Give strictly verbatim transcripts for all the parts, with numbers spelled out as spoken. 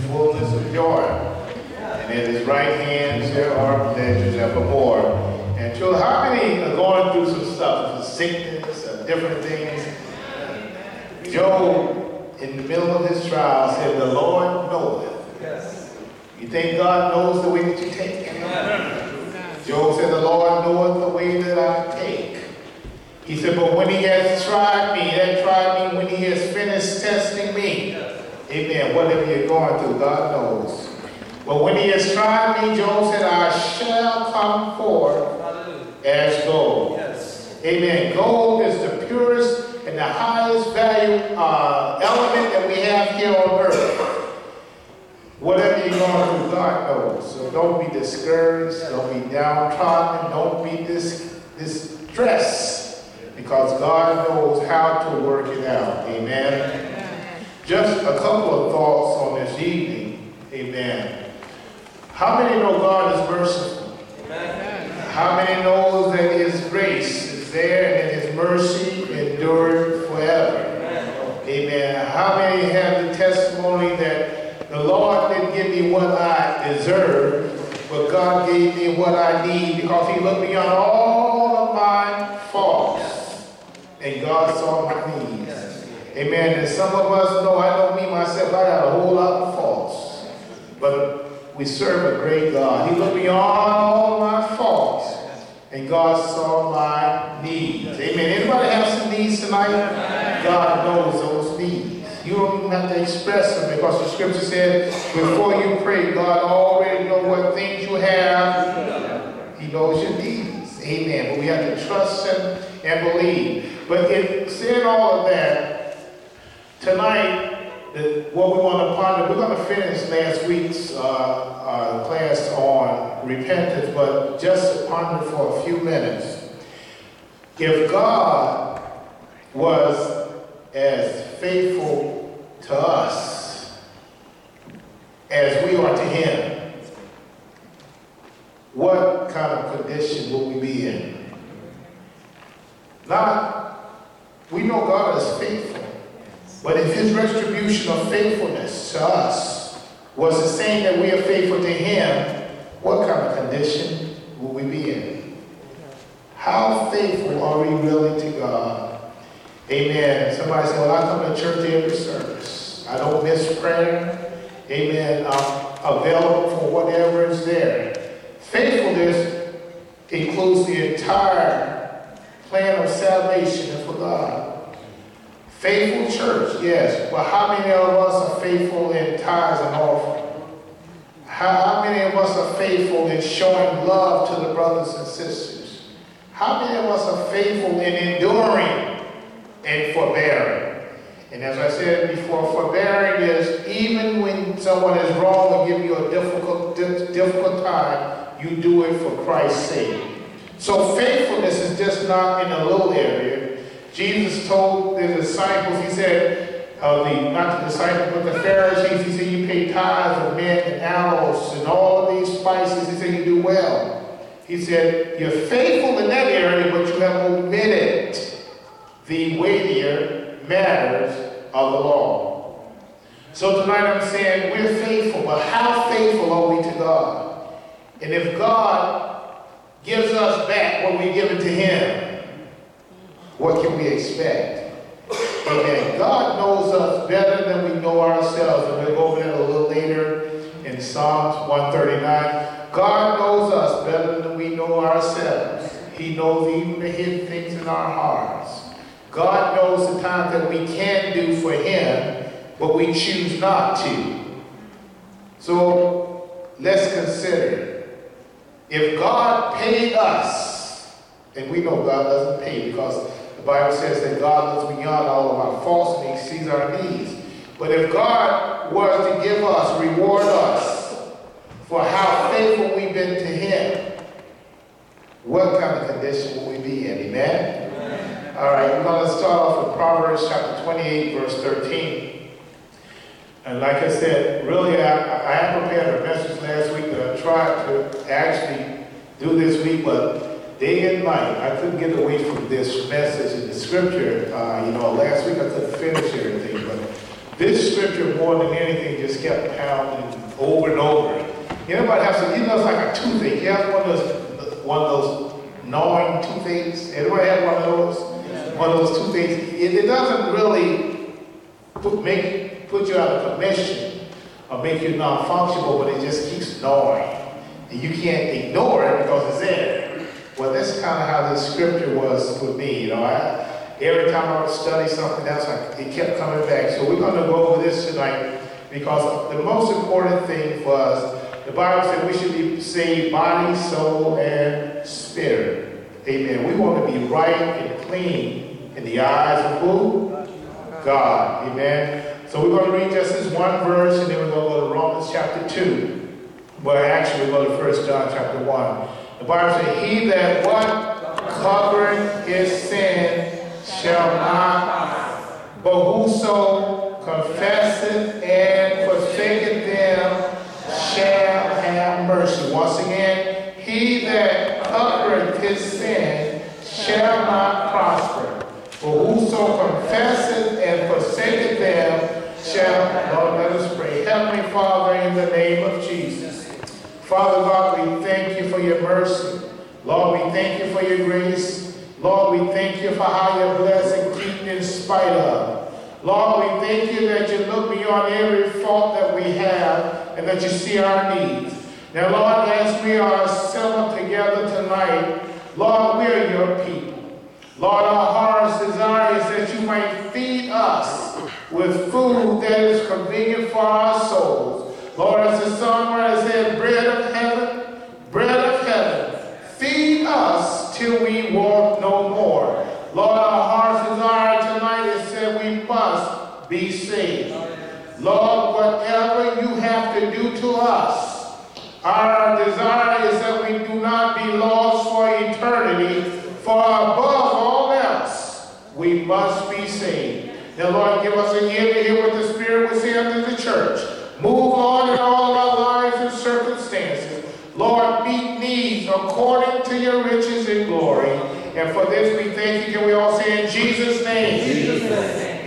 fullness of joy. And at his right hand there are pleasures evermore. And children, how many are going through some stuff, some sickness, and different things? Job, in the middle of his trial, said, the Lord knoweth. Yes. You think God knows the way that you take? Job said, the Lord knoweth the way that I take. He said, but when he has tried me, that tried me when he has finished testing me. Amen. Whatever you're going through, God knows. But when he has tried me, Job said, I shall come forth as gold. Yes. Amen. Gold is the purest and the highest value uh, element that we have here on earth. Whatever you're going through, God knows. So don't be discouraged. Don't be downtrodden. Don't be dis- distressed. Because God knows how to work it out. Amen. Just a couple of thoughts on this evening. Amen. How many know God is merciful? Amen. How many know that his grace is there and his mercy endured forever? Amen. Amen. How many have the testimony that the Lord didn't give me what I deserve, but God gave me what I need because he looked beyond all of my faults and God saw my needs. Amen. And some of us know, I know me myself, I got a whole lot of faults. But we serve a great God. He looked beyond all my faults. And God saw my needs. Amen. Anybody have some needs tonight? God knows those needs. You don't even have to express them because the scripture said, before you pray, God already knows what things you have. He knows your needs. Amen. But we have to trust him and believe. But in saying all of that, tonight, the, what we want to ponder, we're going to finish last week's uh, uh, class on repentance, but just to ponder for a few minutes. If God was as faithful to us as we are to him, what kind of condition will we be in? Not, we know God is faithful. But if his retribution of faithfulness to us was the same that we are faithful to him, what kind of condition will we be in? How faithful are we really to God? Amen. Somebody said, well, I come to church every service. I don't miss prayer. Amen. I'm available for whatever is there. Faithfulness includes the entire plan of salvation for God. Faithful church, yes. But how many of us are faithful in tithes and offering? How many of us are faithful in showing love to the brothers and sisters? How many of us are faithful in enduring and forbearing? And as I said before, forbearing is even when someone is wrong and give you a difficult, difficult time, you do it for Christ's sake. So faithfulness is just not in a little area. Jesus told the disciples, he said, uh, the, not the disciples, but the Pharisees, he said, you pay tithes of mint and aloes and all of these spices. He said, you do well. He said, you're faithful in that area, but you have omitted the weightier matters of the law. So tonight I'm saying we're faithful, but how faithful are we to God? And if God gives us back what we give it to him, what can we expect? Amen. God knows us better than we know ourselves. And we'll go over that a little later in Psalms one thirty-nine. God knows us better than we know ourselves. He knows even the hidden things in our hearts. God knows the times that we can do for him, but we choose not to. So let's consider, if God paid us, and we know God doesn't pay because the Bible says that God looks beyond all of our faults and he sees our needs. But if God was to give us, reward us for how faithful we've been to him, what kind of condition will we be in? Amen? Amen. All right, we're going to start off with Proverbs chapter twenty-eight, verse thirteen. And like I said, really, I, I had prepared a message last week that I tried to actually do this week, but day and night, I couldn't get away from this message in the scripture. Uh, you know, last week I couldn't finish everything, but this scripture more than anything just kept pounding over and over. Anybody have some, you know, it's like a toothache. You have one of those, one of those gnawing toothaches? Anybody have one of those? One of those toothaches. It, it doesn't really put, make, put you out of commission or make you non-functional, but it just keeps gnawing. And you can't ignore it because it's there. Well, that's kind of how this scripture was with me. You know, I, every time I would study something else, I, it kept coming back. So we're going to go over this tonight because the most important thing was the Bible said we should be saved body, soul, and spirit. Amen. We want to be right and clean in the eyes of who? God. Amen. So we're going to read just this one verse, and then we're going to go to Romans chapter two. Well, actually, we'll go to First John chapter one. The Bible says, he that what? Covereth his sin shall not, but whoso confesseth and forsaketh them shall have mercy. Once again, he that covereth his sin shall not prosper, but whoso confesseth and forsaketh them shall. Lord, let us pray. Heavenly Father, in the name of Jesus. Father God, we thank you for your mercy. Lord, we thank you for your grace. Lord, we thank you for how you're blessed and keep in spite of. Lord, we thank you that you look beyond every fault that we have and that you see our needs. Now, Lord, as we are assembled together tonight, Lord, we are your people. Lord, our heart's desire is that you might feed us with food that is convenient for our souls. Lord, as the songwriter said, bread of heaven, bread of heaven, feed us till we want no more. Lord, our heart's desire tonight is that we must be saved. Lord, whatever you have to do to us, our desire is that we do not be lost for eternity, for above all else, we must be saved. Now, Lord, give us an ear to hear what the Spirit will say unto the church. Move, Lord, in all our lives and circumstances. Lord, meet needs according to your riches and glory. And for this we thank you. Can we all say in Jesus' name? In Jesus' name.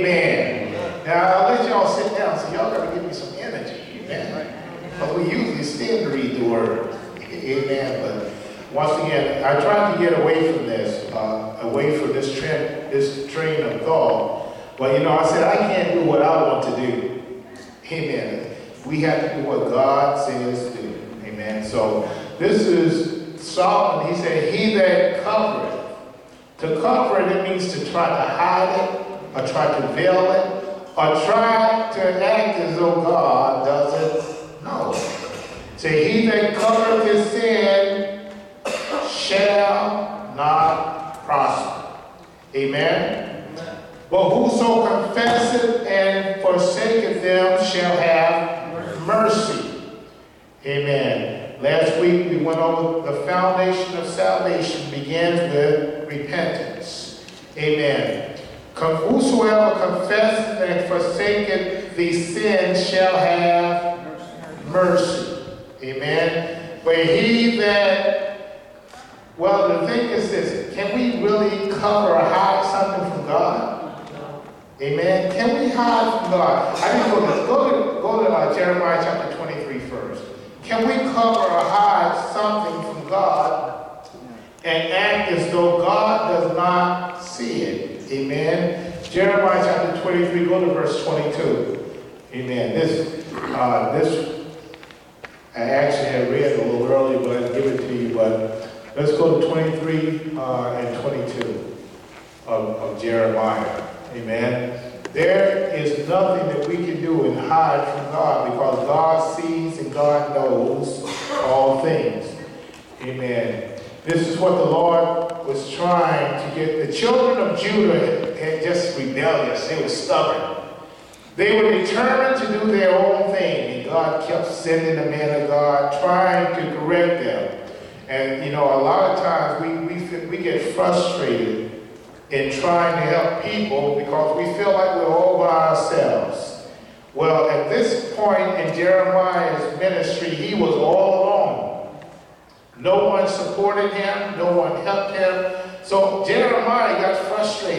Amen. Now, I'll let y'all sit down, so y'all got to give me some energy. Amen. Because we usually stand to read the word. Amen. But once again, I tried to get away from this, uh, away from this trend, this train of thought. But, you know, I said, I can't do what I want to do. Amen. We have to do what God says to do. Amen. So this is Solomon. He said, he that covereth. To cover it, it means to try to hide it, or try to veil it, or try to act as though God doesn't know. Say, he that covereth his sin shall not prosper. Amen. But whoso confesseth and forsaketh them shall have mercy. Amen. Last week we went over the foundation of salvation begins with repentance. Amen. Whosoever confesseth and forsaketh these sins shall have mercy. Amen. But he that, well, the thing is this, can we really cover or hide something from God? Amen. Can we hide from God? I need to go to, go to, go to uh, Jeremiah chapter twenty-three first. Can we cover or hide something from God and act as though God does not see it? Amen. Jeremiah chapter twenty-three, go to verse twenty-two. Amen. This, uh, this, I actually had read a little earlier, but I'll give it to you. But let's go to twenty-three uh, and twenty-two of, of Jeremiah. Amen. There is nothing that we can do and hide from God because God sees and God knows all things. Amen. This is what the Lord was trying to get. The children of Judah had just rebellious. They were stubborn. They were determined to do their own thing. And God kept sending the man of God, trying to correct them. And, you know, a lot of times we, we, we get frustrated in trying to help people because we feel like we're all by ourselves. Well, at this point in Jeremiah's ministry, he was all alone. No one supported him. No one helped him. So Jeremiah got frustrated.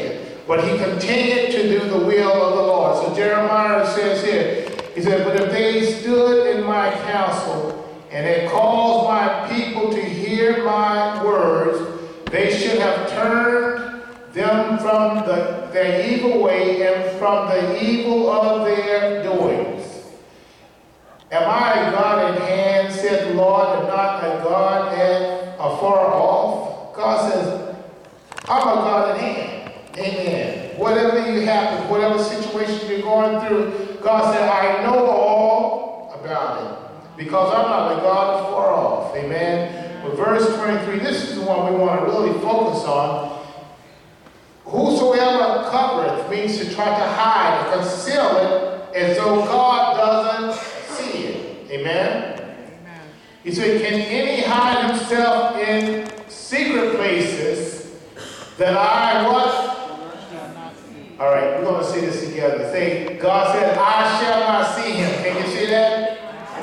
But he continued to do the will of the Lord. So Jeremiah says here, he said, but if they stood in my counsel and had caused my people to hear my words, they should have turned them from the, their evil way and from the evil of their doings. Am I a God at hand, said the Lord, and not a God at afar off? God says, I'm a God at hand. Amen. Whatever you happen, whatever situation you're going through, God said, I know all about it because I'm not a God afar off. Amen. But verse twenty-three, this is the one we want to really focus on. Whosoever covereth means to try to hide or conceal it as though God doesn't see it. Amen? Amen. He said, can any hide himself in secret places that I what? All right, we're going to see this together. Say, God said, I shall not see him. Can you see that?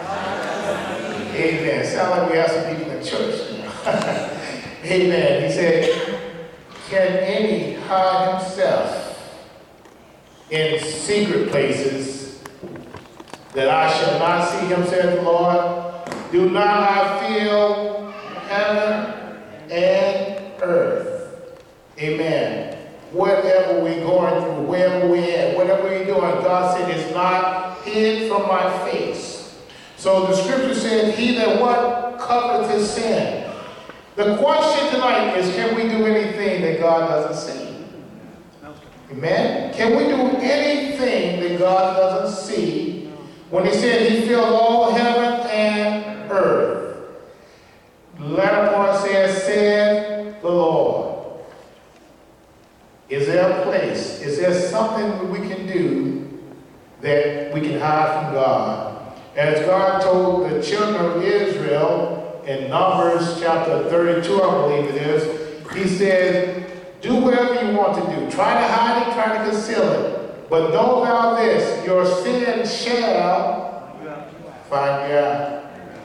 Amen. Sound like we have some people in church. Amen. He said, can any hide himself in secret places that I shall not see him, said the Lord? Do not I feel heaven and earth? Amen. Whatever we're going through, wherever we're at, whatever we're doing, God said it's not hid from my face. So the scripture says, he that what? Covereth his sin. The question tonight is, can we do anything that God doesn't see? Amen? Can we do anything that God doesn't see? When he said he filled all heaven and earth. The latter part says, said the Lord. Is there a place? Is there something that we can do that we can hide from God? As God told the children of Israel in Numbers chapter thirty-two, I believe it is, he said, do whatever you want to do. Try to hide it, try to conceal it. But know thou this, your sin shall find you out.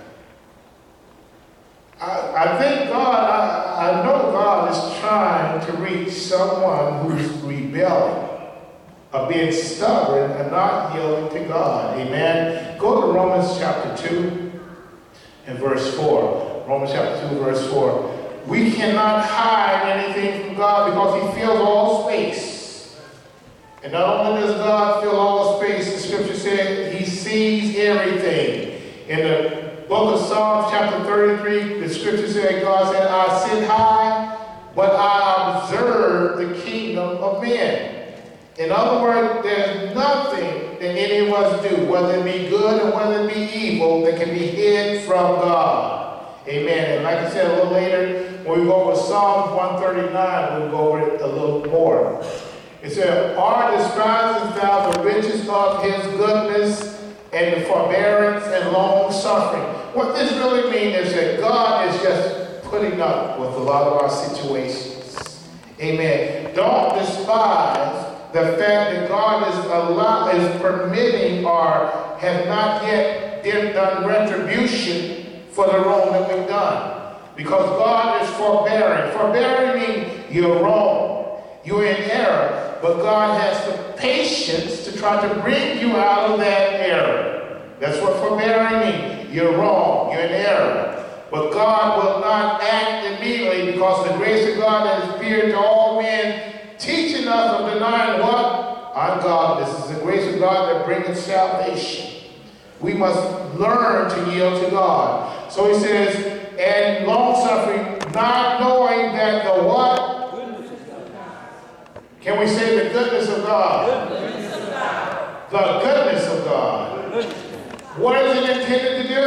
I, I think God, I, I know God is trying to reach someone who's rebelling, or being stubborn and not yielding to God. Amen. Go to Romans chapter two and verse four. Romans chapter two, verse four. We cannot hide anything from God because he fills all space. And not only does God fill all space, the scripture said he sees everything. In the book of Psalms chapter thirty-three, the scripture said, God said, I sit high, but I observe the kingdom of men. In other words, there's nothing that any of us do, whether it be good or whether it be evil, that can be hid from God. Amen. And like I said a little later, when we go over Psalms one thirty-nine, we'll go over it a little more. It said, Art despisest thou the riches of his goodness and the forbearance and long suffering. What this really means is that God is just putting up with a lot of our situations. Amen. Don't despise the fact that God is allow, is permitting or has not yet done retribution for the wrong that we've done. Because God is forbearing. Forbearing means you're wrong. You're in error. But God has the patience to try to bring you out of that error. That's what forbearing means. You're wrong. You're in error. But God will not act immediately because the grace of God has appeared to all men, teaching us of denying what? Ungodliness. This is the grace of God that bringeth salvation. We must learn to yield to God. So he says, and long-suffering, not knowing that the what? Goodness of God. Can we say the goodness of God? Goodness of God. The goodness of God. Goodness. What is it intended to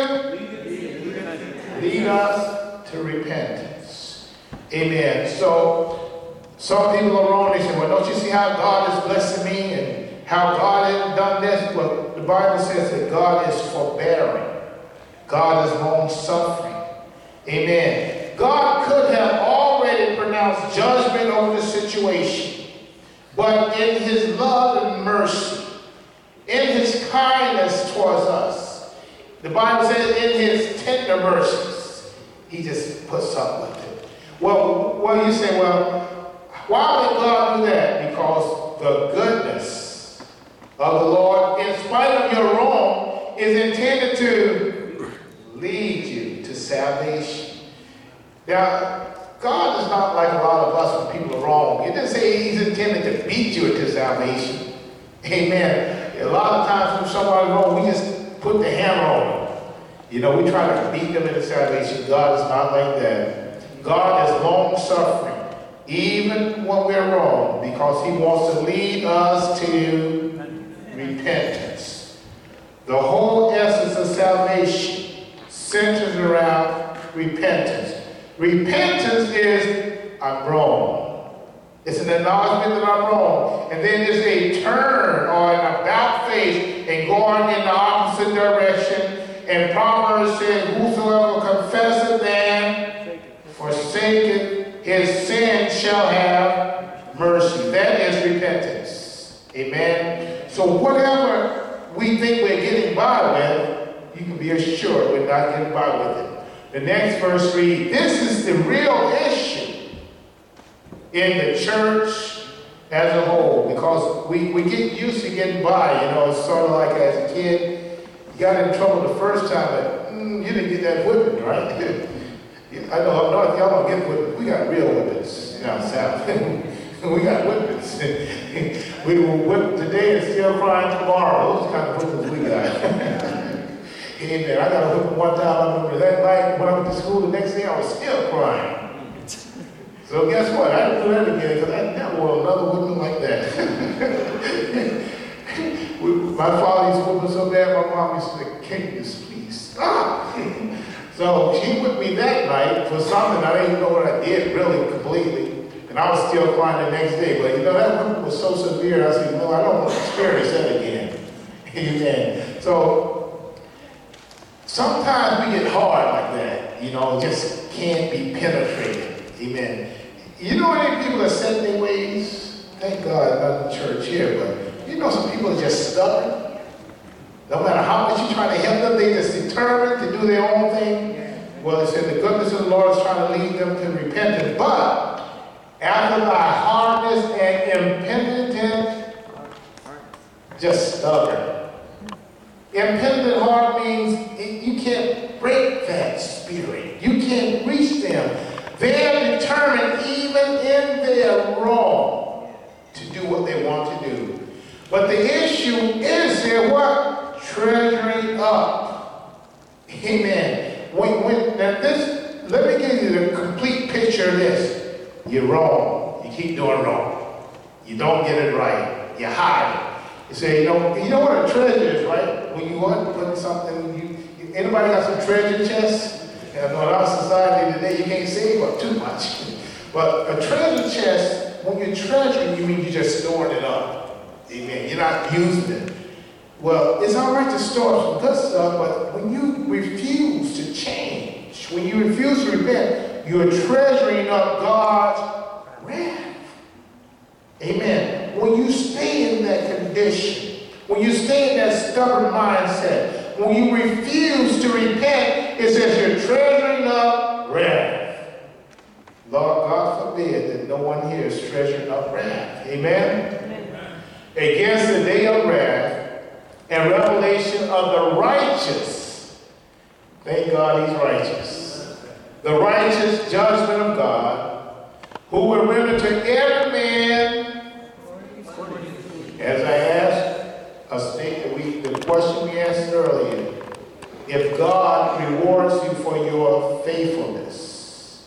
do? Lead us to repentance. Amen. So, some people are wrong. They say, well, don't you see how God is blessing me and how God has done this? Well, the Bible says that God is forbearing. God is long-suffering. Amen. God could have already pronounced judgment over the situation. But in his love and mercy, in his kindness towards us, the Bible says in his tender mercies, he just puts up with it. Well, well, you say, well, Why would God do that? Because the goodness of the Lord, in spite of your wrong, is intended to lead you to salvation. Now, God is not like a lot of us when people are wrong. It doesn't say he's intended to beat you into salvation. Amen. A lot of times when somebody's wrong, we just put the hammer on them. You know, we try to beat them into salvation. God is not like that. God is long-suffering, even when we're wrong, because he wants to lead us to repentance. The whole essence of salvation centers around repentance. Repentance is, I'm wrong. It's an acknowledgement that I'm wrong. And then there's a turn or an about face and going in the opposite direction. And Proverbs says, whosoever confesseth and forsaketh his sin shall have mercy. That is repentance. Amen. So whatever we think we're getting by with, you can be assured we're not getting by with it. The next verse reads, this is the real issue in the church as a whole, because we, we get used to getting by. You know, it's sort of like as a kid, you got in trouble the first time, but mm, you didn't get that whipping, right? I know up north, y'all don't get whipping. We got real whippings down south. We got whippings. We will whip today and still crying tomorrow. Those kind of whippings we got. Amen. I got a whipping one time. I remember that night when I went to school, the next day I was still crying. So guess what? I didn't do that again because I never want another whipping like that. we, my father used to whip me so bad, my mom used to say, "Can you please stop?" So she whipped me that night for something I didn't even know what I did really completely. And I was still crying the next day. But you know, that whipping was so severe, I said, no, I don't want to experience that again. Amen. So sometimes we get hard like that, you know, just can't be penetrated. Amen. You know any people that set their ways? Thank God, not in the church here, but you know some people are just stubborn. No matter how much you try to help them, they just determined to do their own thing. Well, it said the goodness of the Lord is trying to lead them to repentance. But after thy hardness and impenitent, just stubborn. Impenitent heart means you can't break that spirit. You can't reach them. They're determined, even in their wrong, to do what they want to do. But the issue is they're what? Treasuring up. Amen. When, when, now this, let me give you the complete picture of this. You're wrong. You keep doing wrong. You don't get it right. You hide it. You say, you know, you know what a treasure is, right? When you want to put something, you, anybody got some treasure chests? And in our society today, you can't save up too much. But a treasure chest, when you're treasuring, you mean you're just storing it up. Amen. You're not using it. Well, it's all right to store some good stuff, but when you refuse to change, when you refuse to repent, you're treasuring up God's wrath. Amen. When you stay in that condition, when you stay in that stubborn mindset, when you refuse to repent, it says you're treasuring up wrath. Lord, God forbid that no one here is treasuring up wrath. Amen? Amen. Against the day of wrath and revelation of the righteous. Thank God he's righteous. The righteous judgment of God, who will render to every man, as I asked, a state that we, the question we asked earlier, if God rewards you for your faithfulness,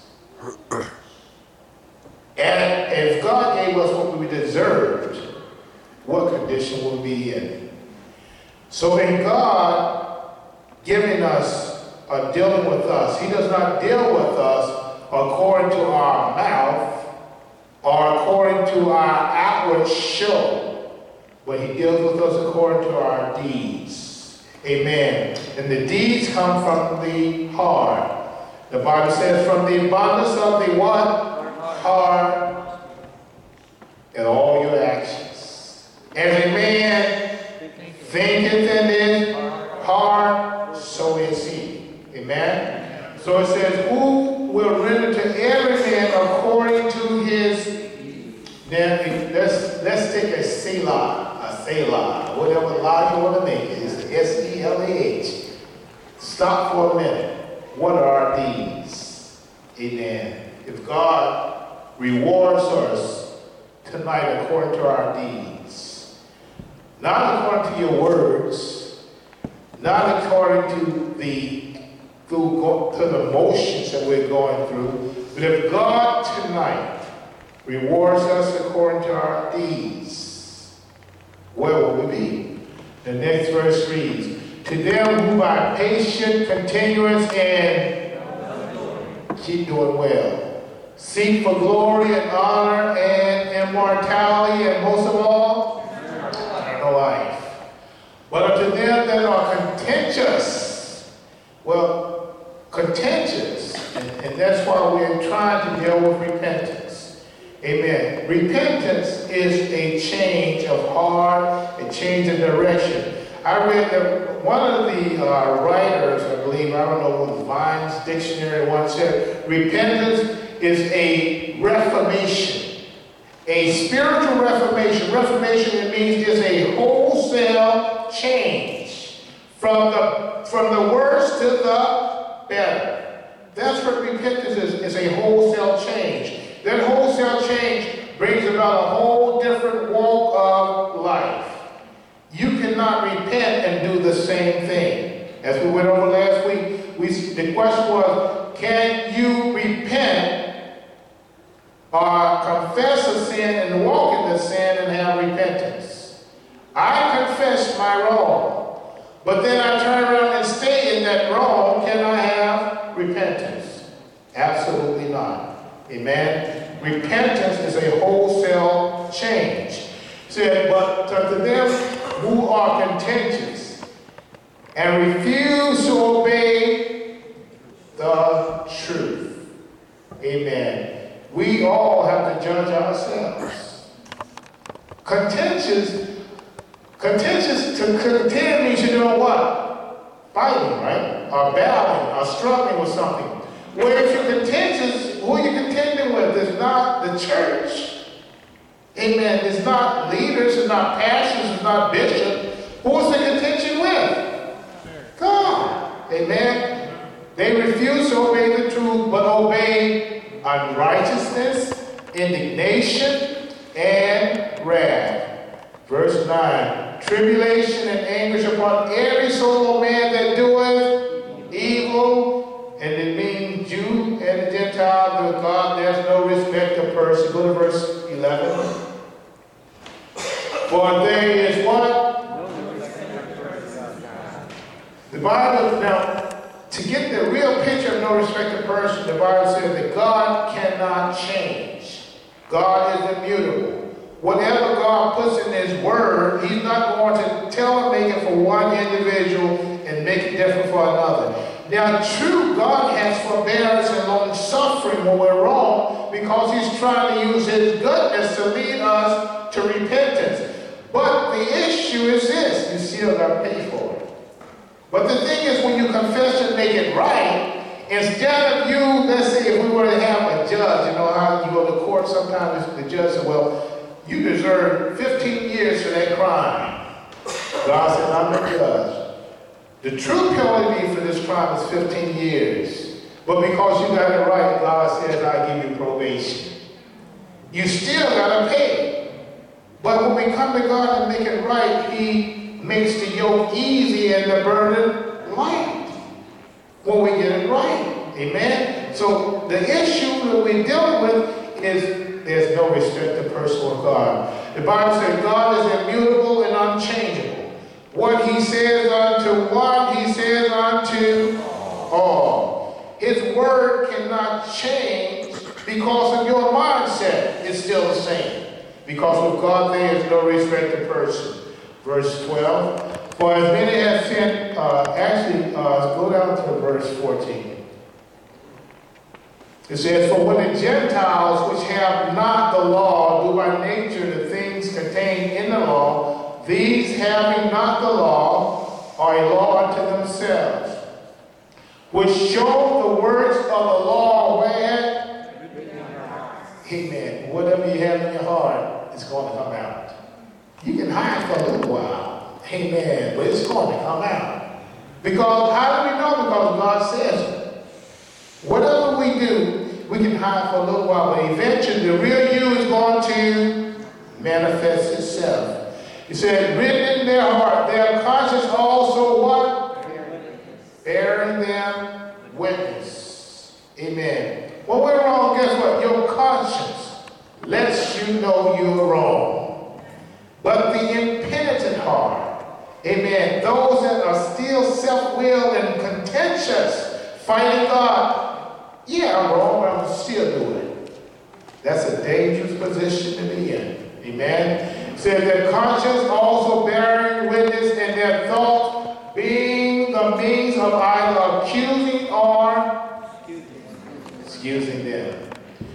and if God gave us what we deserved, what condition will we be in? So in God giving us or dealing with us, he does not deal with us according to our mouth or according to our outward show, but he deals with us according to our deeds. Amen. And the deeds come from the heart. The Bible says from the abundance of the what? Heart. And all your actions. As a man thinketh in his heart, so is he. Amen. So it says, who will render to every man according to his Now, let's, let's take a Selah, a Selah, whatever lie you want to make it. It's the S E L A H. Stop for a minute. What are these? Amen. If God rewards us tonight according to our deeds, not according to your words, not according to the through to the motions that we're going through, but if God tonight rewards us according to our deeds, where will we be? The next verse reads, to them who by patient continuance and keep doing well, seek for glory and honor and immortality, and most of all, eternal life. But unto them that are contentious, well, contentious, and, and that's why we're trying to deal with repentance. Amen. Repentance is a change of heart, a change of direction. I read that one of the uh, writers, I believe, I don't know what Vine's dictionary once said, repentance is a reformation, a spiritual reformation. Reformation, it means is a wholesale change from the from the worst to the better. That's what repentance is, is a wholesale change. That wholesale change brings about a whole different walk of life. You cannot repent and do the same thing. As we went over last week, we, the question was, can you repent or confess a sin and walk in the sin and have repentance? I confess my wrong, but then I turn around and stay in that wrong. Can I have repentance? Absolutely not. Amen? Repentance is a wholesale change. Said, but to them who are contentious and refuse to obey the truth. Amen. We all have to judge ourselves. Contentious, contentious to contend means you know what? Fighting, right? Or battling, or struggling with something. Where if you're contentious, who are you contending with? It's not the church. Amen. It's not leaders, it's not pastors, it's not bishops. Who's the contention with? God. Amen. They refuse to obey the truth, but obey unrighteousness, indignation, and wrath. Verse nine. Tribulation and anguish upon every soul of man that doeth evil. And it means Jew and Gentile, to God there's no respect of person. Go to verse eleven. For there is what? The Bible, now, to get the real picture of no respect of person, the Bible says that God cannot change. God is immutable. Whatever God puts in His Word, He's not going to tell and make it for one individual and make it different for another. Now, true, God has forbearance and long suffering when we're wrong because He's trying to use His goodness to lead us to repentance. But the issue is this, you still got to pay for it. But the thing is, when you confess and make it right, instead of you, let's say if we were to have a judge, you know how you go to court, sometimes the judge says, well, you deserve fifteen years for that crime. God said, I'm the judge. The true penalty for this crime is fifteen years. But because you got it right, God says, I give you probation. You still got to pay. But when we come to God and make it right, He makes the yoke easy and the burden light. When we get it right. Amen? So the issue that we're dealing with is there's no respect to person with God. The Bible says God is immutable and unchangeable. What He says unto one, He says unto all. His word cannot change because of your mindset. It's still the same. Because with God there is no respect to person. Verse twelve. For as many have sinned, uh, actually, uh, go down to verse fourteen. It says, for when the Gentiles which have not the law do by nature the things contained in the law, these having not the law are a law unto themselves, which show the words of the law where? Amen. Whatever you have in your heart. going to come out. You can hide for a little while. Amen. But it's going to come out. Because how do we know? Because God says it. Whatever we do, we can hide for a little while, but eventually the real you is going to manifest itself. He said, written in their heart, their conscience also what? Bearing them witness. Amen. When we're wrong, guess what? Your conscience lets you know you're wrong. But the impenitent heart, amen, those that are still self-willed and contentious, fighting God, yeah, I'm wrong, but I'm still doing it. That's a dangerous position to be in. Amen. It says their conscience also bearing witness, and their thoughts being the means of either accusing or excusing them.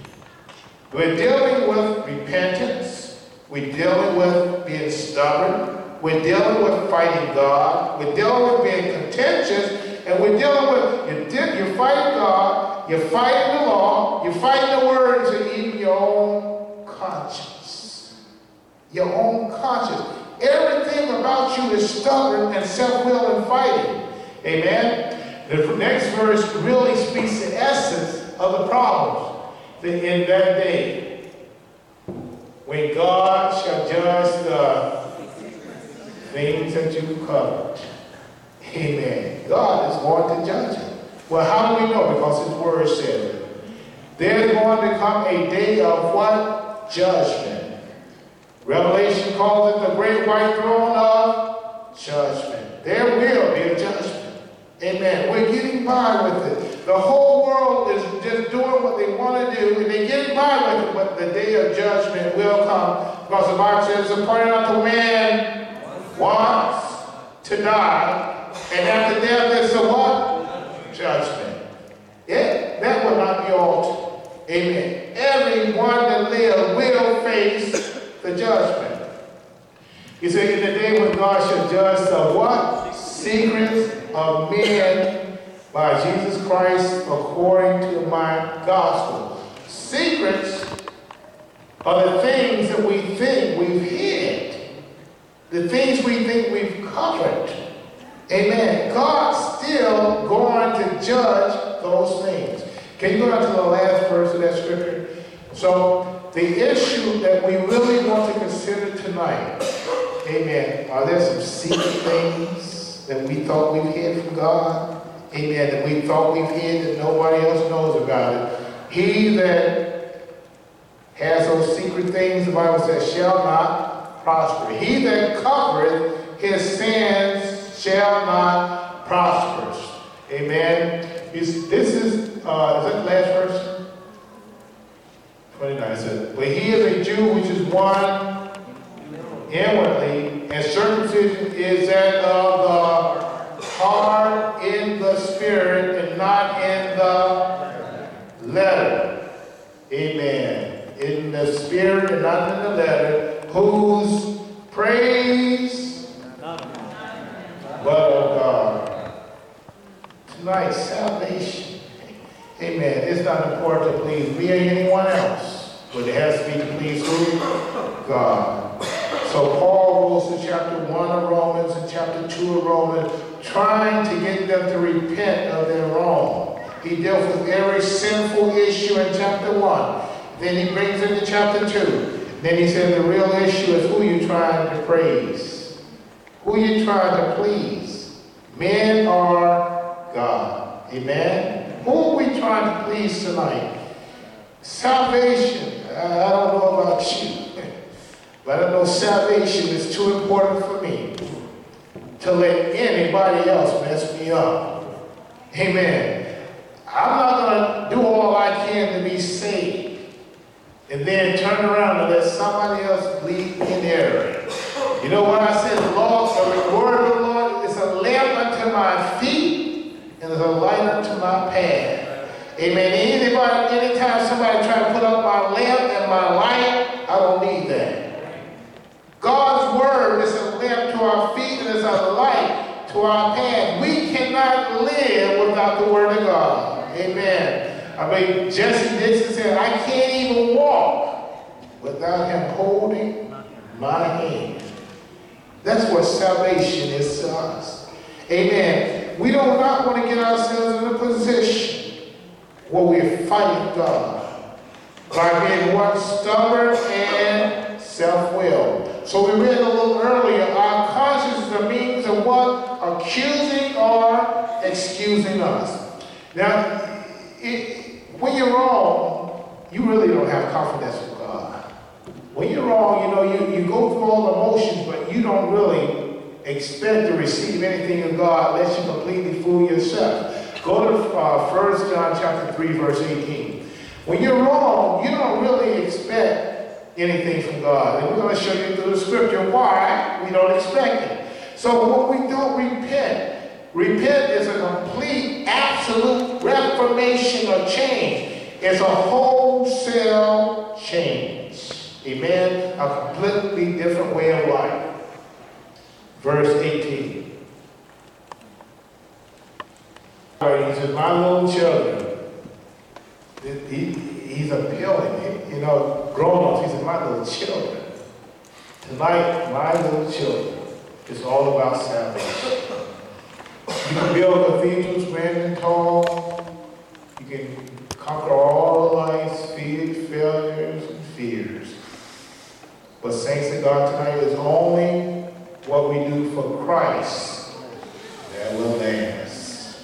We're dealing with repentance. We're dealing with being stubborn. We're dealing with fighting God. We're dealing with being contentious. And we're dealing with, you're, de- you're fighting God, you're fighting the law, you're fighting the words, and even your own conscience. Your own conscience. Everything about you is stubborn and self-willed and fighting. Amen? The next verse really speaks the essence of the problems in that day. When God shall judge the things that you covered. Amen. God is going to judge it. Well, how do we know? Because His Word says it. There's going to come a day of what? Judgment. Revelation calls it the great white throne of judgment. There will be a judgment. Amen. We're getting by with it. The whole world is just doing what they want to do, and they're getting by with it, but the day of judgment will come. Because the Bible says it's appointed unto man once to die, and after death there's a what? Judgment. Yeah, that will not be altered. Amen. Everyone that lives will face the judgment. He said, in the day when God shall judge the what? Secrets of men by Jesus Christ according to my gospel. Secrets are the things that we think we've hid. The things we think we've covered. Amen. God's still going to judge those things. Can you go down to the last verse of that scripture? So, the issue that we really want to consider tonight, amen, are there some secret things that we thought we hid from God? Amen, that we thought we hid that nobody else knows about it. He that has those secret things, the Bible says, shall not prosper. He that covereth his sins shall not prosper. Amen. It's, this is, uh, is that the last verse? twenty-nine says, but he is a Jew which is one inwardly, and circumcision is that of the heart in the spirit and not in the letter. Amen. In the spirit and not in the letter, whose praise but of God. Tonight, salvation. Amen. It's not important to please me or anyone else, but it has to be to please who? God. So Paul goes to chapter one of Romans and chapter two of Romans, trying to get them to repent of their wrong. He dealt with every sinful issue in chapter one. Then he brings it to chapter two. Then he said the real issue is who you're trying to praise. Who you're trying to please. Men or God. Amen. Who are we trying to please tonight? Salvation. I don't know about you, but I know salvation is too important for me to let anybody else mess me up. Amen. I'm not going to do all I can to be saved and then turn around and let somebody else lead me in error. You know what I said? The Lord, the word of the Lord is a lamp unto my feet and is a light unto my path. Amen. Anybody, anytime somebody try to put up my lamp and my light, I don't need that. God's word is a lamp to our feet and is a light to our path. We cannot live without the word of God. Amen. I mean, Jesse Dixon said, I can't even walk without him holding my hand. That's what salvation is to us. Amen. We do not want to get ourselves in a position where we're fighting God by being what? Stubborn and self-willed. So we read a little earlier, our conscience is the means of what? Accusing or excusing us. Now, it, when you're wrong, you really don't have confidence with God. When you're wrong, you know, you, you go through all the motions, but you don't really expect to receive anything of God unless you completely fool yourself. Go to uh, First John chapter three, verse eighteen. When you're wrong, you don't really expect anything from God. And we're going to show you through the scripture why we don't expect it. So when we don't repent, repent is a complete, absolute reformation or change. It's a wholesale change. Amen? A completely different way of life. Verse eighteen. He says, my little children. He, he's appealing. You know, grown-ups, he said, my little children. Tonight, my little children. It's all about salvation. You can build cathedrals grand and tall. You can conquer all life's fears, failures, and fears. But saints of God, tonight is only what we do for Christ that will last.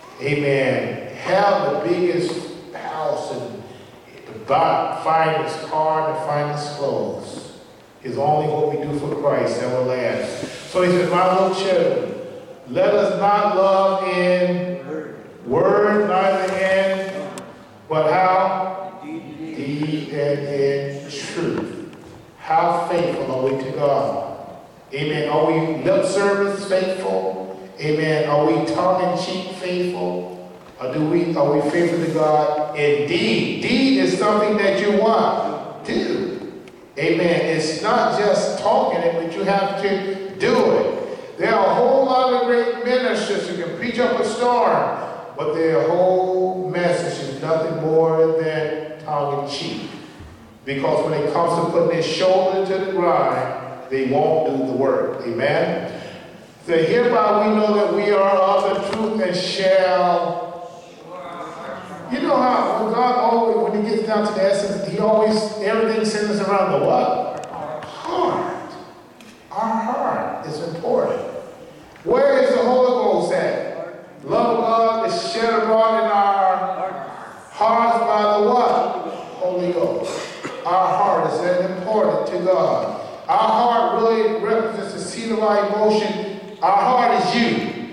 Amen. Have the biggest house and the finest car and the finest clothes is only what we do for Christ that will last. So he said, my little children, let us not love in word, neither in, but how? Deed and in truth. How faithful are we to God? Amen. Are we lip service faithful? Amen. Are we tongue in cheek faithful? Or do we are we faithful to God in deed? Deed is something that you want do. Amen. It's not just talking it, but you have to do it. There are a whole lot of great ministers who can preach up a storm, but their whole message is nothing more than tongue in cheek. Because when it comes to putting their shoulder to the grind, they won't do the work. Amen? So hereby we know that we are of the truth and shall. You know how when God always, when he gets down to the essence, he always, everything centers around the what? Heart. Our heart is important. Where is the Holy Ghost at? Love of God is shed abroad in our hearts by the what? Holy Ghost. Our heart is that important to God. Our heart really represents the seat of our emotion. Our heart is you.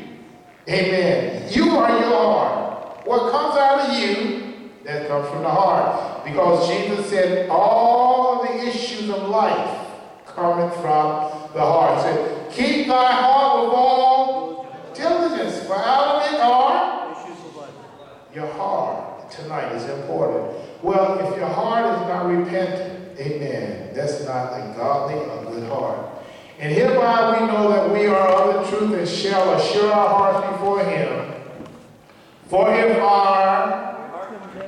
Amen. You are your heart. What comes out of you, that comes from the heart. Because Jesus said all the issues of life coming from the heart. He said, keep thy heart with all diligence, for out of it are issues of life. Your heart tonight is important. Well, if your heart is not repentant, amen, that's not a godly or good heart. And hereby we know that we are of the truth and shall assure our hearts before him. For if our,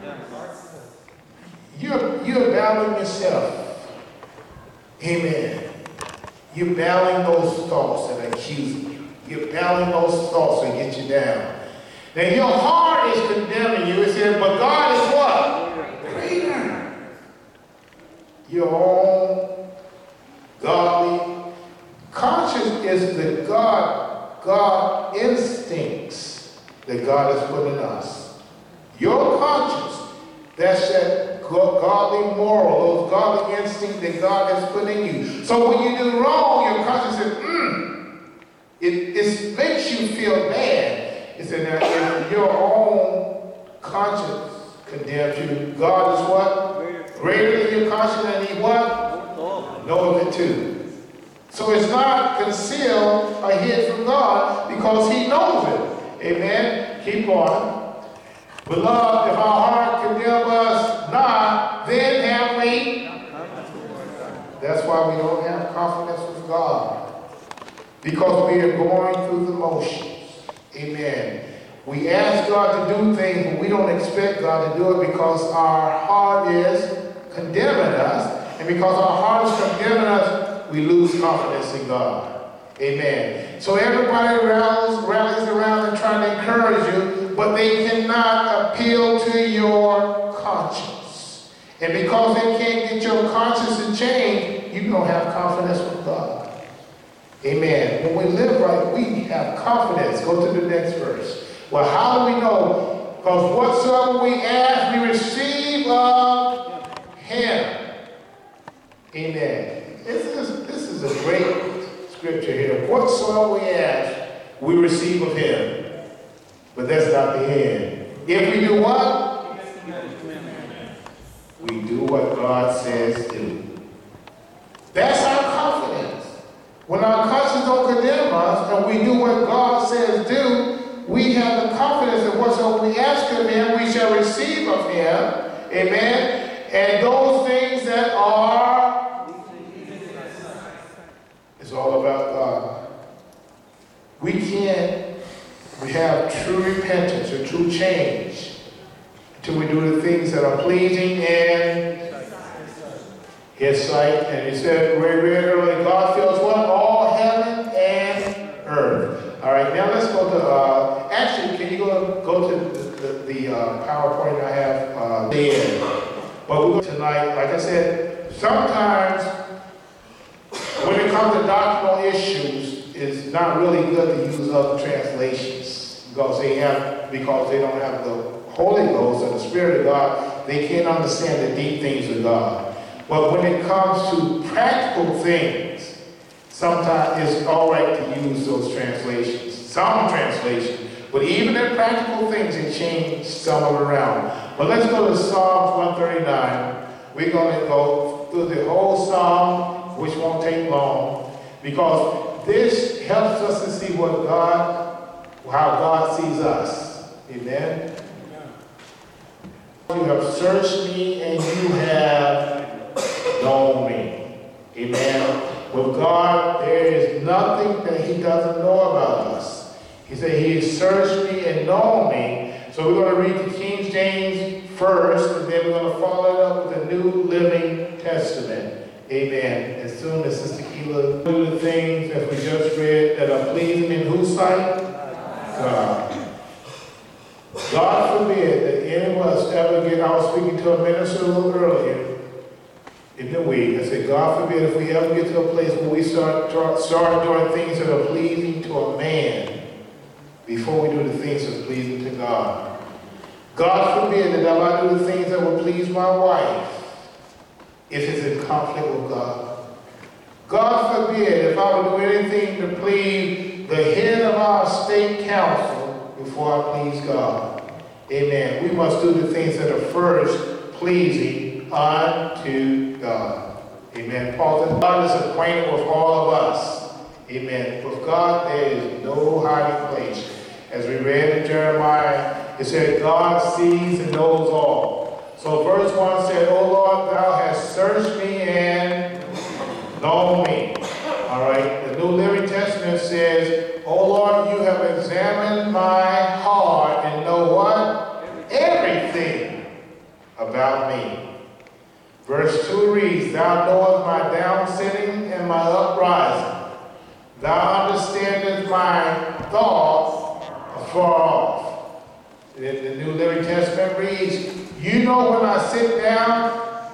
you're, you're battling yourself. Amen. You're battling those thoughts that accuse you. You're battling those thoughts that get you down. Now your heart is condemning you. It says, but God is what? Greater. Your own godly conscience is the God, God instincts that God has put in us. Your conscience, that's that godly moral, those godly instincts that God has put in you. So when you do wrong, your conscience says, mm, it, it makes you feel bad. It said that if your own conscience condemns you, God is what? Greater than your conscience, and he what? Knoweth it too. So it's not concealed or hid from God because he knows it. Amen? Keep on. Beloved, if our heart condemn us not, then have we. That's why we don't have confidence with God. Because we are going through the motions. Amen. We ask God to do things, but we don't expect God to do it because our heart is condemning us. And because our heart is condemning us, we lose confidence in God. Amen. So everybody rallies, rallies around and trying to encourage you, but they cannot appeal to your conscience. And because they can't get your conscience to change, you don't have confidence with God. Amen. When we live right, we have confidence. Go to the next verse. Well, how do we know? Because whatsoever we ask, we receive of Him. Amen. This is, this is a great scripture here. Whatsoever we ask, we receive of Him. But that's not the end. If we do what? We do what God says do. That's our confidence. When our conscience don't condemn us and we do what God says do, we have the confidence that whatsoever we ask of Him, we shall receive of Him. Amen. And those things that are, it's all about God. We can't we have true repentance or true change until we do the things that are pleasing in His sight. And He said, we read earlier, God fills what? All heaven and earth. All right, now let's go to, uh, actually, can you go, go to the, the, the uh, PowerPoint I have uh, there? But we're tonight, like I said, sometimes when it comes to doctrinal issues, it's not really good to use other translations because they have, because they don't have the Holy Ghost or the Spirit of God, they can't understand the deep things of God. But when it comes to practical things, sometimes it's all right to use those translations, some translations. But even in practical things, they change some of it around. But let's go to Psalms one thirty-nine. We're going to go through the whole Psalm, which won't take long, because this helps us to see what God, how God sees us. Amen. You have searched me and you have known me. Amen. With God, there is nothing that He doesn't know about us. He said, He has searched me and known me. So we're going to read the King James first, and then we're going to follow it up with the New Living Testament. Amen. As soon as Sister Keela do the things that we just read that are pleasing in whose sight? God. God forbid that any of us ever get, I was speaking to a minister a little earlier in the week. I said, God forbid if we ever get to a place where we start, start doing things that are pleasing to a man before we do the things that are pleasing to God. God forbid that if I do the things that will please my wife if it's in conflict with God. God forbid if I would do anything to please the head of our state council before I please God. Amen. We must do the things that are first pleasing unto God. Amen. Paul said, God is acquainted with all of us. Amen. With God, there is no hiding place. As we read in Jeremiah, it said, God sees and knows all. So verse one said, O Lord, thou hast searched me and known me. All right. The New Living Testament says, O Lord, you have examined my heart and know what? Everything about me. Verse two reads, Thou knowest my down sitting and my uprising. Thou understandest my thoughts afar off. The, the New Living Testament reads, You know when I sit down,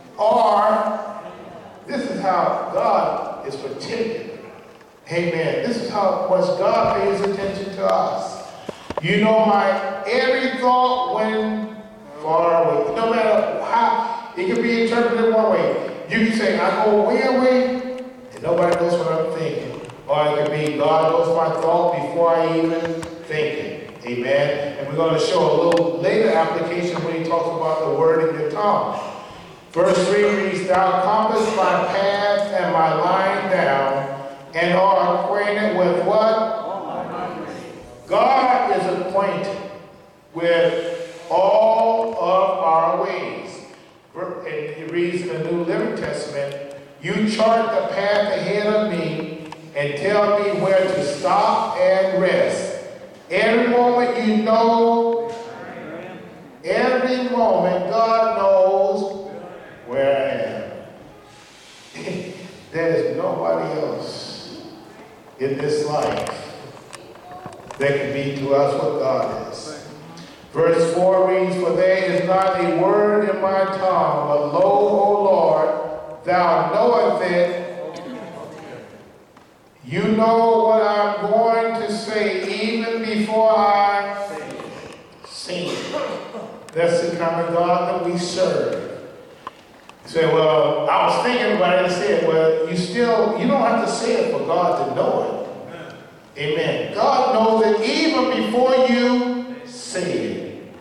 or this is how God is particular. Amen. This is how much God pays attention to us. You know my every thought when far away. No matter how, it can be interpreted one way. You can say, I go way away, and nobody knows what I'm thinking. Or it can be, God knows my thought before I even think it. Amen. And we're going to show a little later application when he talks about the word in your tongue. Verse three reads, Thou compassest my path and my lying down, and are acquainted with what? God is acquainted with all of our ways. And it reads in the New Living Testament, You chart the path ahead of me and tell me where to stop and rest. Every moment you know, every moment God knows where I am. There is no in this life that can be to us what God is. Verse four reads, for there is not a word in my tongue, but lo, O Lord, thou knowest it. You know what I'm going to say even before I sing it. That's the kind of God that we serve. You say, well, I was thinking about it and said, well, you still, you don't have to say it for God to know it. Amen. God knows it even before you say it.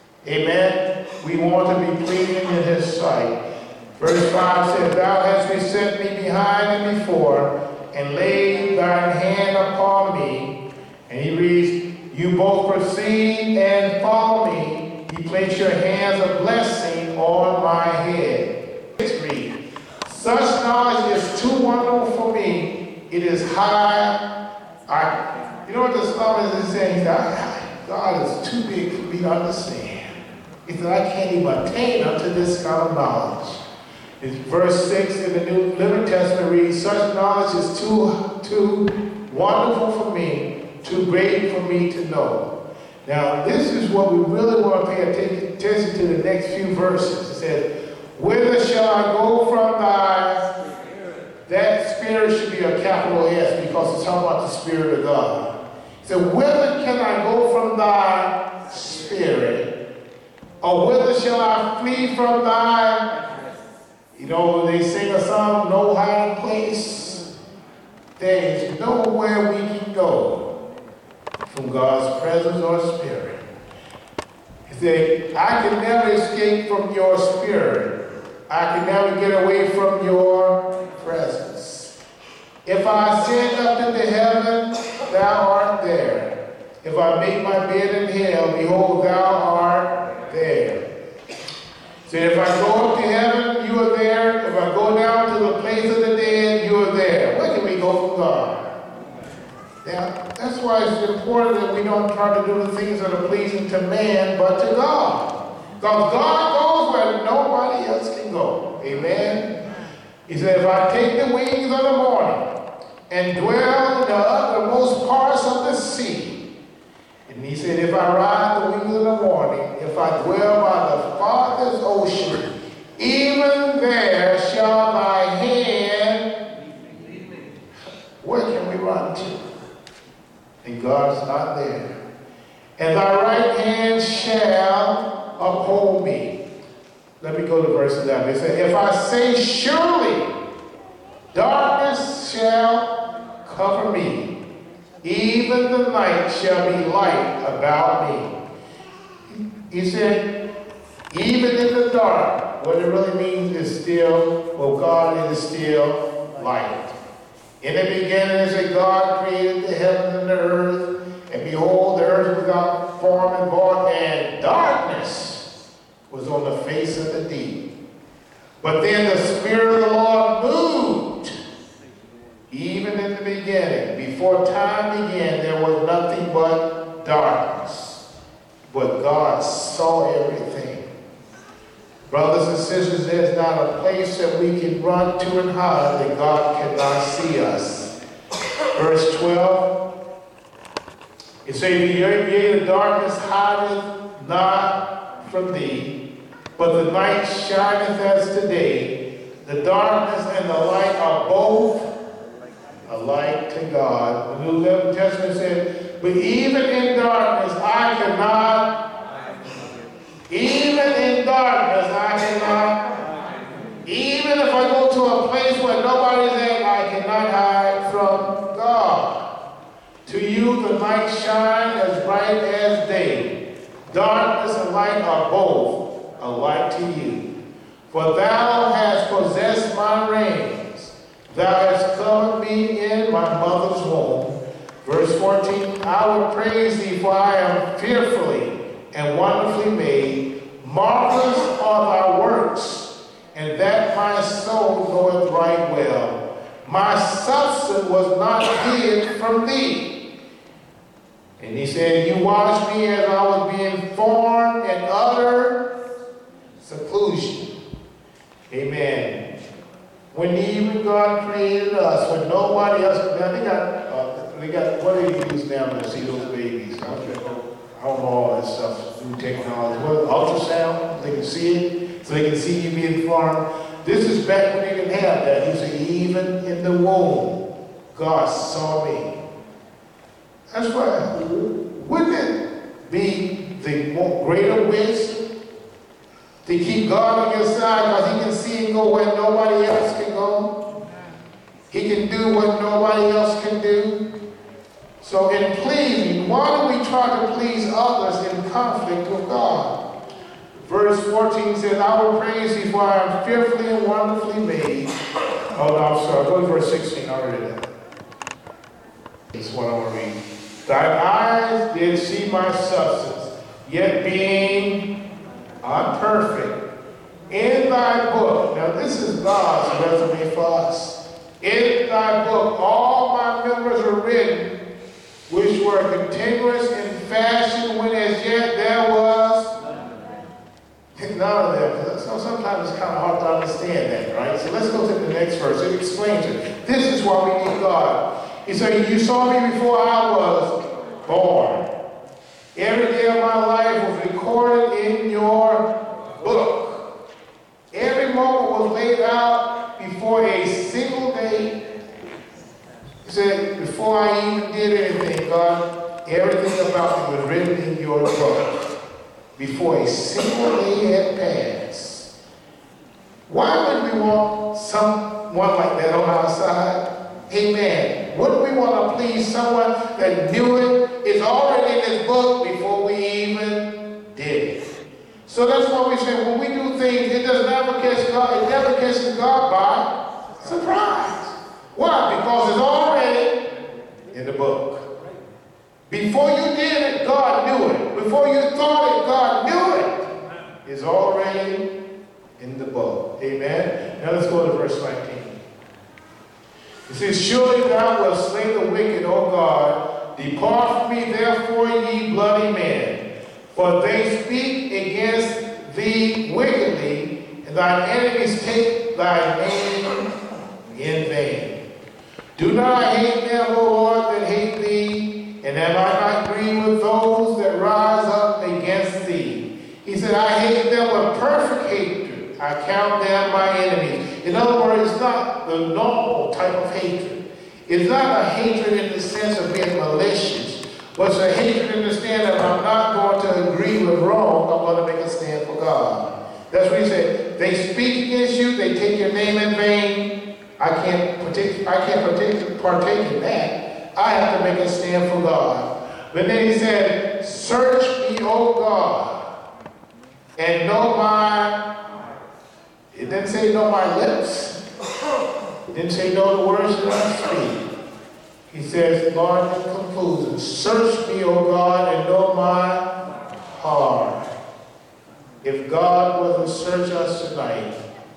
Amen. We want to be pleasing in his sight. Verse five says, thou hast beset me behind and before, and laid thine hand upon me. And he reads, you both proceed and follow me. You place your hands of blessing on my head. Read, such knowledge is too wonderful for me. It is high. I, you know what the psalmist is saying? He said, God is too big for me to understand. He said, I can't even attain unto this kind of knowledge. It's verse six in the New Living Testament reads, such knowledge is too, too wonderful for me, too great for me to know. Now, this is what we really want to pay attention to the next few verses. It says, whither shall I go from thy? That spirit should be a capital S because it's talking about the Spirit of God. It said, whither can I go from thy spirit? Or whither shall I flee from thy? You know, they sing a song, no hiding place. There is nowhere we can go from God's presence or spirit. He said, I can never escape from your spirit. I can never get away from your presence. If I ascend up into heaven, thou art there. If I make my bed in hell, behold, thou art there. So if I go up to heaven, you are there. If I go down to the place of the dead, you are there. Where can we go from God? Now, that's why it's important that we don't try to do the things that are pleasing to man, but to God. Because God goes where nobody else can go. Amen? He said, if I take the wings of the morning and dwell in the uttermost parts of the sea, and he said, if I ride the wings of the morning, if I dwell by the farthest ocean, even there shall thy hand, where can we run to? And God's not there. And thy right hand shall uphold me. Let me go to verse eleven. It says, if I say surely darkness shall cover me, even the night shall be light about me. He said, even in the dark, what it really means is still, well, God is still light. In the beginning, it said, God created the heavens and the earth, and behold, the earth was without form and void, and darkness was on the face of the deep. But then the Spirit of the Lord moved. Even in the beginning, before time began, there was nothing but darkness. But God saw everything. Brothers and sisters, there's not a place that we can run to and hide that God cannot see us. Verse twelve, it says, yea, the darkness hideth not from thee, but the night shineth as today. The darkness and the light are both alike to God. The New Living Testament said, but even in darkness I cannot, even in darkness I cannot, even if I go to a place where nobody's at, I cannot hide from God. To you the night shines as bright as day. Darkness and light are both alike to you. For thou hast possessed my reins. Thou hast covered me in my mother's womb. Verse fourteen, I will praise thee, for I am fearfully and wonderfully made. Marvelous are thy works, and that my soul knoweth right well. My substance was not hid from thee. And he said, you watched me as I was being formed in utter seclusion. Amen. When even God created us, when nobody else, now they got, uh, they got, what do you use now to see those babies? I don't know, I don't know all that stuff, new technology. What, ultrasound, they can see it, so they can see you being formed. This is back when they didn't have that. He said, even in the womb, God saw me. That's why, wouldn't it be the more greater wisdom to keep God on your side because he can see and go where nobody else can go? He can do what nobody else can do. So in pleasing, why do we try to please others in conflict with God? Verse fourteen says, I will praise you for I am fearfully and wonderfully made. Oh, no, I'm sorry. Go to verse sixteen. I already did that. This is what I want to read. Thine eyes did see my substance, yet being unperfect. In thy book, now this is God's resume for us. In thy book, all my members are written, which were continuous in fashion when as yet there was none of them. So sometimes it's kind of hard to understand that, right? So let's go to the next verse. It explains it. This is why we need God. He said, you saw me before I was born. Every day of my life was recorded in your book. Every moment was laid out before a single day. He said, before I even did anything, God, everything about me was written in your book. Before a single day had passed. Why would we want someone like that on our side? Amen. Wouldn't we want to please someone that knew it? It's already in his book before we even did it. So that's why we say when we do things, it does never catch God, it never catches God by surprise. Why? Because it's already in the book. Before you did it, God knew it. Before you thought it, God knew it. It's already in the book. Amen. Now let's go to verse nineteen. It says, surely thou wilt slay the wicked, O God. Depart from me, therefore, ye bloody men. For they speak against thee wickedly, and thine enemies take thy name in vain. Do not I hate them, O Lord, that hate thee, and am I not grieved with those that rise up against thee? He said, I hate them with perfect hatred. I count them my enemies. In other words, it's not the normal type of hatred. It's not a hatred in the sense of being malicious, but it's a hatred in the sense that I'm not going to agree with wrong. I'm going to make a stand for God. That's what he said. They speak against you. They take your name in vain. I can't partake, I can't partake, partake in that. I have to make a stand for God. But then he said, search me, O God, and know my... It didn't say know my lips. It didn't say know the words that I speak. He says, Lord, in conclusion, search me, O God, and know my heart. If God was to search us tonight,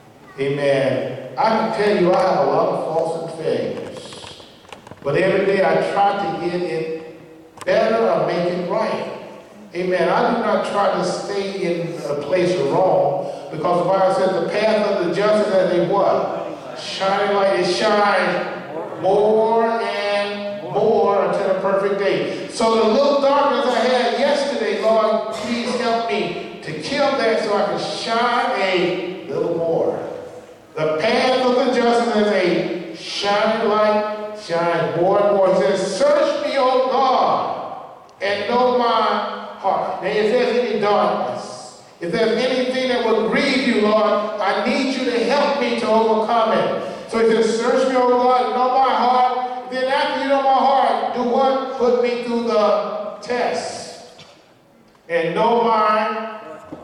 amen, I can tell you I have a lot of faults and failures. But every day I try to get it better or make it right. Amen. I do not try to stay in a place of wrong, because the Bible says the path of the just is as a what? Shining light. It shines more and more until the perfect day. So the little darkness I had yesterday, Lord, please help me to kill that so I can shine a little more. The path of the just is as a shining light, shines more and more. It says, search me, O God, and know my heart. Now, if there's any darkness, if there's anything that will grieve you, Lord, I need you to help me to overcome it. So he says, search me, O God, know my heart. Then after you know my heart, do what? Put me through the test. And know my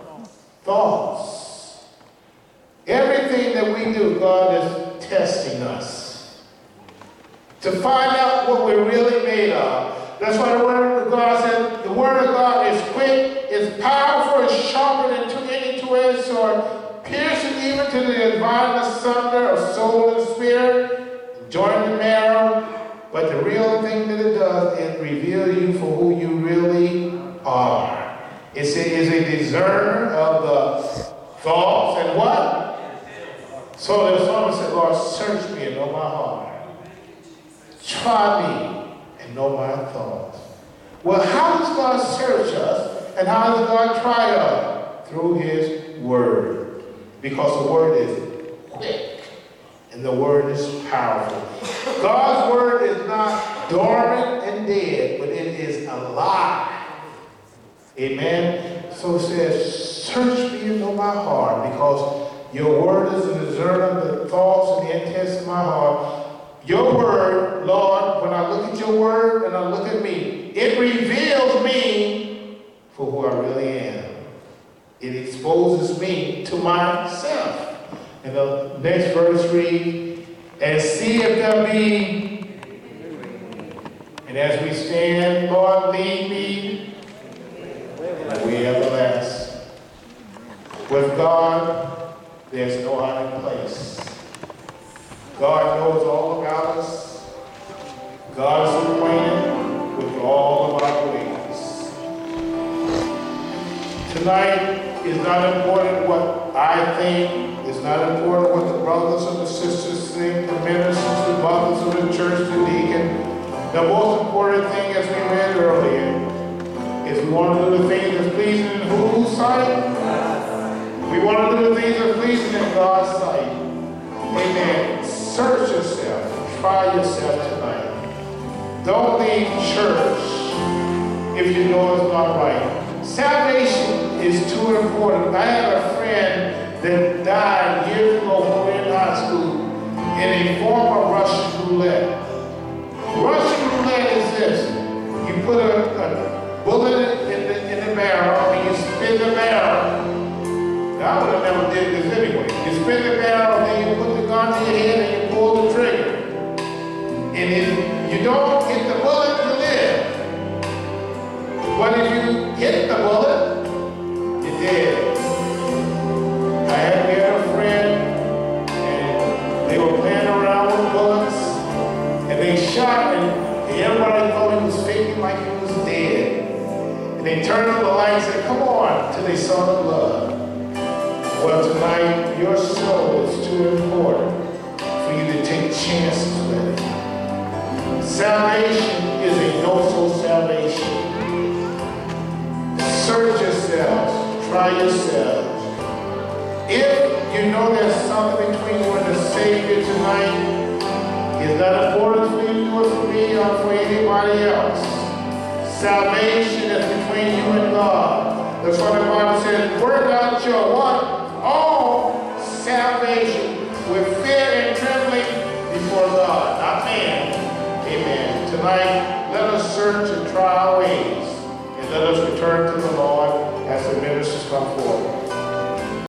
thoughts. Everything that we do, God is testing us to find out what we're really made of. That's why the word of God said, the word of God is quick, it's powerful, it's sharper than any two-edged sword, piercing even to the dividing asunder of soul and spirit, joint and marrow. But the real thing that it does, it reveals you for who you really are. It's a, it's a discerner of the thoughts and what? So the psalmist said, Lord, search me and know my heart. Try me. and know my thoughts. Well, how does God search us, and how does God try us? Through his word. Because the word is quick, and the word is powerful. God's word is not dormant and dead, but it is alive. Amen? So it says, search me and know my heart, because your word is a discerner of the thoughts and the intents of my heart. Your word, Lord, when I look at your word and I look at me, it reveals me for who I really am. It exposes me to myself. And the next verse reads, and see if there be, and as we stand, Lord, lead me in the way everlasting. With God, there's no hiding place. God knows all about us. God is acquainted with all of our ways. Tonight is not important what I think. It's not important what the brothers and the sisters think, the ministers, the mothers of the church, the deacon. The most important thing, as we read earlier, is we want to do the things that's pleasing in whose sight? We want to do the things that are pleasing in God's sight. Amen. Search yourself. Try yourself tonight. Don't leave church if you know it's not right. Salvation is too important. I had a friend that died years ago when we were in high school in a form of Russian roulette. Russian roulette is this. You put a, a bullet in the, in the barrel and you spin the barrel. Now, I would have never did this anyway. You spin the barrel, then you put the gun to your head and you pull the trigger. And if you don't hit the bullet, you live. But if you hit the bullet, you're dead. I had, we had a friend, and they were playing around with bullets, and they shot, and everybody thought he was faking like he was dead. And they turned on the lights and said, come on, till they saw the blood. Well, tonight, your soul is too important for you to take chances with it. Salvation is a no-so salvation. Search yourselves. Try yourselves. If you know there's something between you and the Savior tonight, it's not important for you to do it for me or for anybody else. Salvation is between you and God. That's why the Bible says, work out your what? All salvation with fear and trembling before God, not man. Amen. Tonight, let us search and try our ways, and let us return to the Lord as the ministers come forward.